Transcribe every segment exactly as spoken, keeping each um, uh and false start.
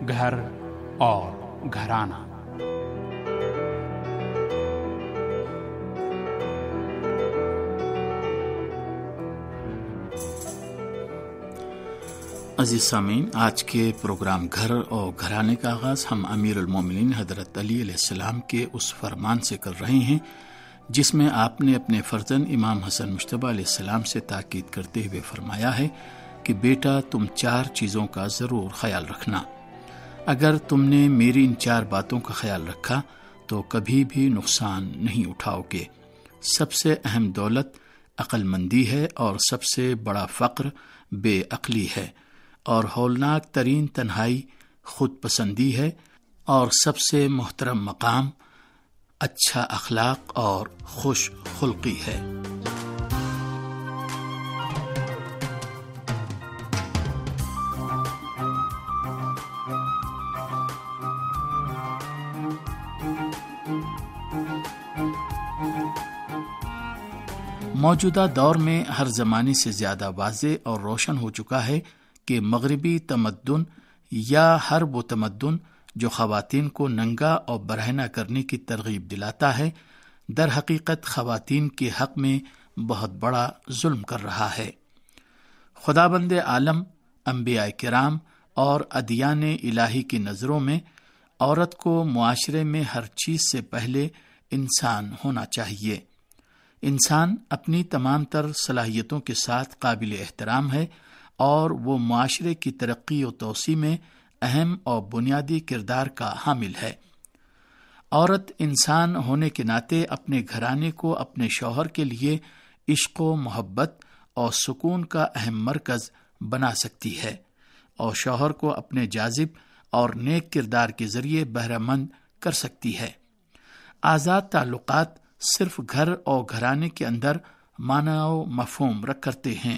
گھر اور گھرانہ۔ عزیز سامعین، آج کے پروگرام گھر اور گھرانے کا آغاز ہم امیر المومنین حضرت علی علیہ السلام کے اس فرمان سے کر رہے ہیں جس میں آپ نے اپنے فرزند امام حسن مجتبیٰ علیہ السلام سے تاکید کرتے ہوئے فرمایا ہے کہ بیٹا، تم چار چیزوں کا ضرور خیال رکھنا۔ اگر تم نے میری ان چار باتوں کا خیال رکھا تو کبھی بھی نقصان نہیں اٹھاؤ گے۔ سب سے اہم دولت عقل مندی ہے، اور سب سے بڑا فقر بے عقلی ہے، اور ہولناک ترین تنہائی خود پسندی ہے، اور سب سے محترم مقام اچھا اخلاق اور خوش خلقی ہے۔ موجودہ دور میں ہر زمانے سے زیادہ واضح اور روشن ہو چکا ہے کہ مغربی تمدن یا ہر وہ تمدن جو خواتین کو ننگا اور برہنہ کرنے کی ترغیب دلاتا ہے، در حقیقت خواتین کے حق میں بہت بڑا ظلم کر رہا ہے۔ خداوند عالم، انبیاء کرام اور ادیان الہی کی نظروں میں عورت کو معاشرے میں ہر چیز سے پہلے انسان ہونا چاہیے۔ انسان اپنی تمام تر صلاحیتوں کے ساتھ قابل احترام ہے، اور وہ معاشرے کی ترقی و توسیع میں اہم اور بنیادی کردار کا حامل ہے۔ عورت انسان ہونے کے ناطے اپنے گھرانے کو اپنے شوہر کے لیے عشق و محبت اور سکون کا اہم مرکز بنا سکتی ہے، اور شوہر کو اپنے جاذب اور نیک کردار کے ذریعے بہرہ مند کر سکتی ہے۔ آزاد تعلقات صرف گھر اور گھرانے کے اندر معنی و مفہوم رکھ کرتے ہیں،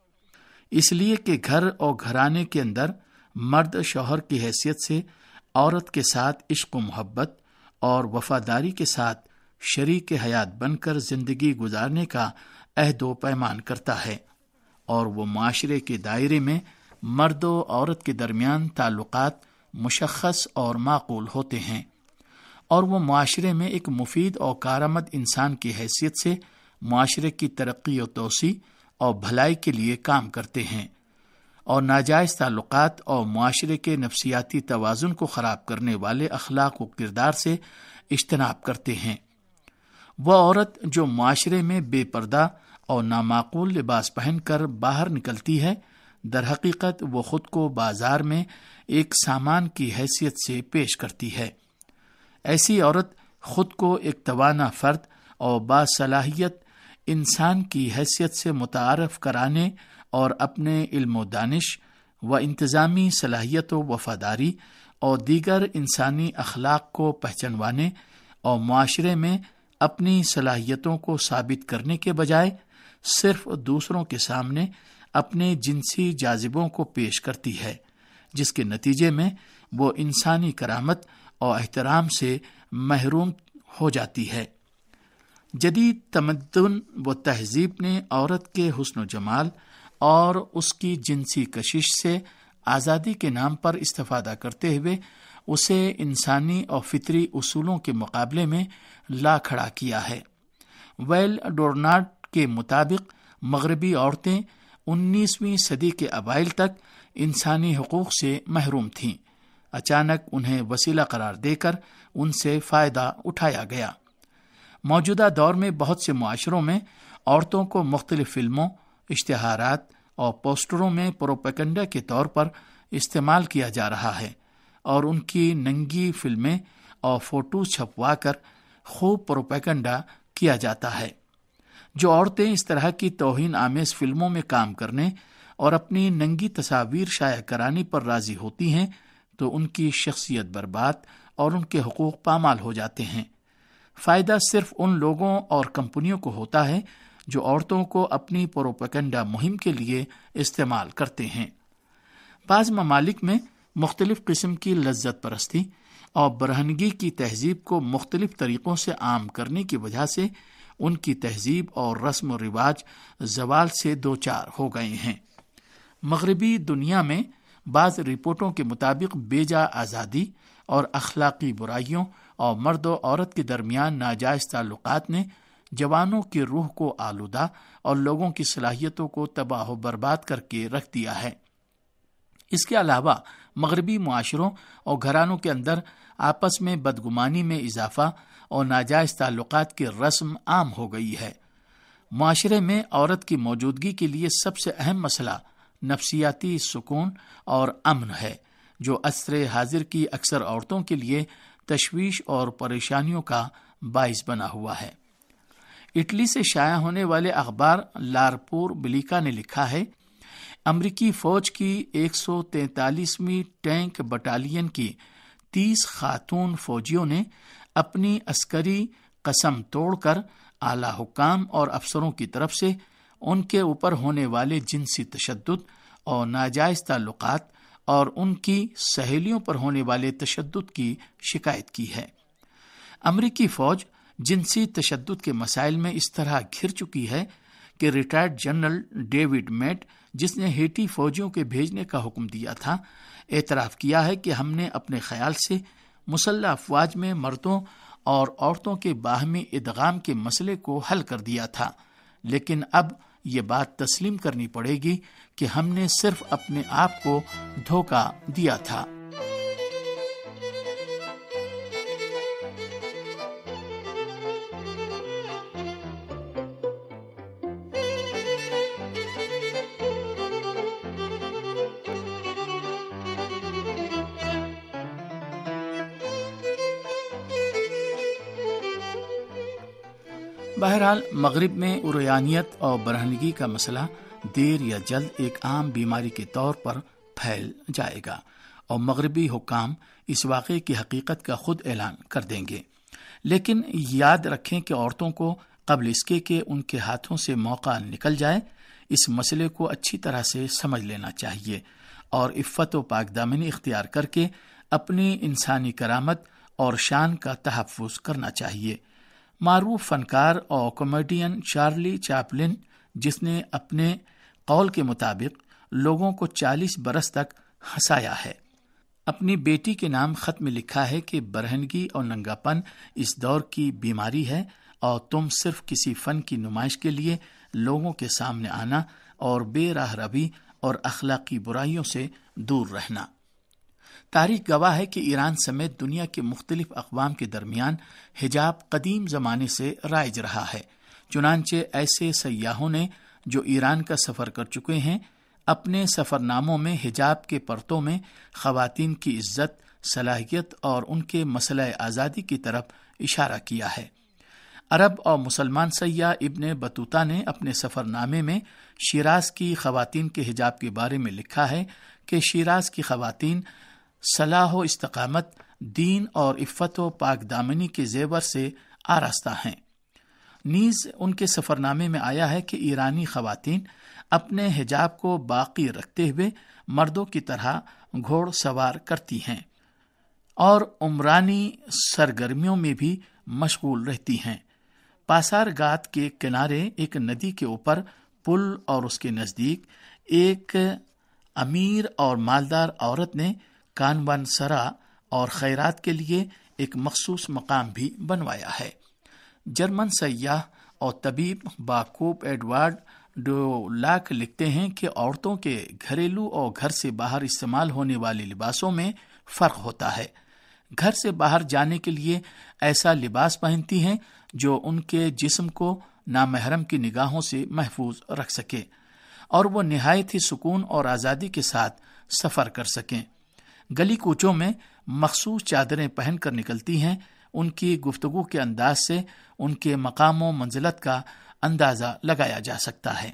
اس لیے کہ گھر اور گھرانے کے اندر مرد شوہر کی حیثیت سے عورت کے ساتھ عشق و محبت اور وفاداری کے ساتھ شریک حیات بن کر زندگی گزارنے کا عہد و پیمان کرتا ہے، اور وہ معاشرے کے دائرے میں مرد و عورت کے درمیان تعلقات مشخص اور معقول ہوتے ہیں، اور وہ معاشرے میں ایک مفید اور کارآمد انسان کی حیثیت سے معاشرے کی ترقی و توسیع اور بھلائی کے لیے کام کرتے ہیں، اور ناجائز تعلقات اور معاشرے کے نفسیاتی توازن کو خراب کرنے والے اخلاق و کردار سے اجتناب کرتے ہیں۔ وہ عورت جو معاشرے میں بے پردہ اور نامعقول لباس پہن کر باہر نکلتی ہے، در حقیقت وہ خود کو بازار میں ایک سامان کی حیثیت سے پیش کرتی ہے۔ ایسی عورت خود کو ایک توانا فرد اور باصلاحیت انسان کی حیثیت سے متعارف کرانے اور اپنے علم و دانش و انتظامی صلاحیت و وفاداری اور دیگر انسانی اخلاق کو پہچانوانے اور معاشرے میں اپنی صلاحیتوں کو ثابت کرنے کے بجائے صرف دوسروں کے سامنے اپنے جنسی جاذبوں کو پیش کرتی ہے، جس کے نتیجے میں وہ انسانی کرامت اور احترام سے محروم ہو جاتی ہے۔ جدید تمدن و تہذیب نے عورت کے حسن و جمال اور اس کی جنسی کشش سے آزادی کے نام پر استفادہ کرتے ہوئے اسے انسانی اور فطری اصولوں کے مقابلے میں لا کھڑا کیا ہے۔ ویل ڈورناٹ کے مطابق مغربی عورتیں انیسویں صدی کے اوائل تک انسانی حقوق سے محروم تھیں۔ اچانک انہیں وسیلہ قرار دے کر ان سے فائدہ اٹھایا گیا۔ موجودہ دور میں بہت سے معاشروں میں عورتوں کو مختلف فلموں، اشتہارات اور پوسٹروں میں پروپیگنڈا کے طور پر استعمال کیا جا رہا ہے، اور ان کی ننگی فلمیں اور فوٹو چھپوا کر خوب پروپیگنڈا کیا جاتا ہے۔ جو عورتیں اس طرح کی توہین آمیز فلموں میں کام کرنے اور اپنی ننگی تصاویر شائع کرانے پر راضی ہوتی ہیں تو ان کی شخصیت برباد اور ان کے حقوق پامال ہو جاتے ہیں۔ فائدہ صرف ان لوگوں اور کمپنیوں کو ہوتا ہے جو عورتوں کو اپنی پروپیگنڈا مہم کے لیے استعمال کرتے ہیں۔ بعض ممالک میں مختلف قسم کی لذت پرستی اور برہنگی کی تہذیب کو مختلف طریقوں سے عام کرنے کی وجہ سے ان کی تہذیب اور رسم و رواج زوال سے دوچار ہو گئے ہیں۔ مغربی دنیا میں بعض رپورٹوں کے مطابق بیجا آزادی اور اخلاقی برائیوں اور مرد و عورت کے درمیان ناجائز تعلقات نے جوانوں کی روح کو آلودہ اور لوگوں کی صلاحیتوں کو تباہ و برباد کر کے رکھ دیا ہے۔ اس کے علاوہ مغربی معاشروں اور گھرانوں کے اندر آپس میں بدگمانی میں اضافہ اور ناجائز تعلقات کی رسم عام ہو گئی ہے۔ معاشرے میں عورت کی موجودگی کے لیے سب سے اہم مسئلہ نفسیاتی سکون اور امن ہے، جو عصر حاضر کی اکثر عورتوں کے لیے تشویش اور پریشانیوں کا باعث بنا ہوا ہے۔ اٹلی سے شائع ہونے والے اخبار لارپور بلیکا نے لکھا ہے، امریکی فوج کی ایک سو تینتالیسویں ٹینک بٹالین کی تیس خاتون فوجیوں نے اپنی عسکری قسم توڑ کر اعلی حکام اور افسروں کی طرف سے ان کے اوپر ہونے والے جنسی تشدد اور ناجائز تعلقات اور ان کی سہیلیوں پر ہونے والے تشدد کی شکایت کی ہے۔ امریکی فوج جنسی تشدد کے مسائل میں اس طرح گھر چکی ہے کہ ریٹائرڈ جنرل ڈیوڈ میٹ، جس نے ہیٹی فوجیوں کے بھیجنے کا حکم دیا تھا، اعتراف کیا ہے کہ ہم نے اپنے خیال سے مسلح افواج میں مردوں اور عورتوں کے باہمی ادغام کے مسئلے کو حل کر دیا تھا، لیکن اب یہ بات تسلیم کرنی پڑے گی کہ ہم نے صرف اپنے آپ کو دھوکہ دیا تھا۔ بہرحال مغرب میں عریانیت اور برہنگی کا مسئلہ دیر یا جلد ایک عام بیماری کے طور پر پھیل جائے گا اور مغربی حکام اس واقعے کی حقیقت کا خود اعلان کر دیں گے۔ لیکن یاد رکھیں کہ عورتوں کو قبل اس کے کہ ان کے ہاتھوں سے موقع نکل جائے اس مسئلے کو اچھی طرح سے سمجھ لینا چاہیے اور عفت و پاک دامنی اختیار کر کے اپنی انسانی کرامت اور شان کا تحفظ کرنا چاہیے۔ معروف فنکار اور کامیڈین چارلی چاپلن، جس نے اپنے قول کے مطابق لوگوں کو چالیس برس تک ہنسایا ہے، اپنی بیٹی کے نام خط میں لکھا ہے کہ برہنگی اور ننگاپن اس دور کی بیماری ہے اور تم صرف کسی فن کی نمائش کے لیے لوگوں کے سامنے آنا اور بے راہ روی اور اخلاقی برائیوں سے دور رہنا۔ تاریخ گواہ ہے کہ ایران سمیت دنیا کے مختلف اقوام کے درمیان حجاب قدیم زمانے سے رائج رہا ہے، چنانچہ ایسے سیاحوں نے جو ایران کا سفر کر چکے ہیں اپنے سفر ناموں میں حجاب کے پرتوں میں خواتین کی عزت، صلاحیت اور ان کے مسئلہ آزادی کی طرف اشارہ کیا ہے۔ عرب اور مسلمان سیاح ابن بطوطہ نے اپنے سفر نامے میں شیراز کی خواتین کے حجاب کے بارے میں لکھا ہے کہ شیراز کی خواتین صلاح و استقامت، دین اور عفت و پاک دامنی کے زیور سے آراستہ ہیں۔ نیز ان کے سفر نامے میں آیا ہے کہ ایرانی خواتین اپنے حجاب کو باقی رکھتے ہوئے مردوں کی طرح گھوڑ سوار کرتی ہیں اور عمرانی سرگرمیوں میں بھی مشغول رہتی ہیں۔ پاسار گات کے کنارے ایک ندی کے اوپر پل اور اس کے نزدیک ایک امیر اور مالدار عورت نے کانوان سرا اور خیرات کے لیے ایک مخصوص مقام بھی بنوایا ہے۔ جرمن سیاح اور طبیب باکوب ایڈوارڈ ڈولاک لکھتے ہیں کہ عورتوں کے گھریلو اور گھر سے باہر استعمال ہونے والے لباسوں میں فرق ہوتا ہے۔ گھر سے باہر جانے کے لیے ایسا لباس پہنتی ہیں جو ان کے جسم کو نامحرم کی نگاہوں سے محفوظ رکھ سکے اور وہ نہایت ہی سکون اور آزادی کے ساتھ سفر کر سکیں۔ گلی کوچوں میں مخصوص چادریں پہن کر نکلتی ہیں۔ ان کی گفتگو کے انداز سے ان کے مقام و منزلت کا اندازہ لگایا جا سکتا ہے۔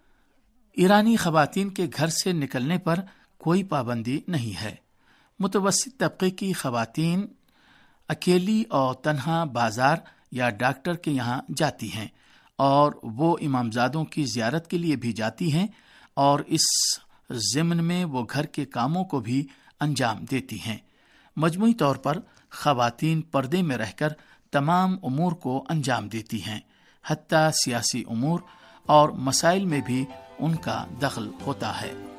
ایرانی خواتین کے گھر سے نکلنے پر کوئی پابندی نہیں ہے۔ متوسط طبقے کی خواتین اکیلی اور تنہا بازار یا ڈاکٹر کے یہاں جاتی ہیں اور وہ امامزادوں کی زیارت کے لیے بھی جاتی ہیں اور اس ضمن میں وہ گھر کے کاموں کو بھی انجام دیتی ہیں۔ مجموعی طور پر خواتین پردے میں رہ کر تمام امور کو انجام دیتی ہیں، حتیٰ سیاسی امور اور مسائل میں بھی ان کا دخل ہوتا ہے۔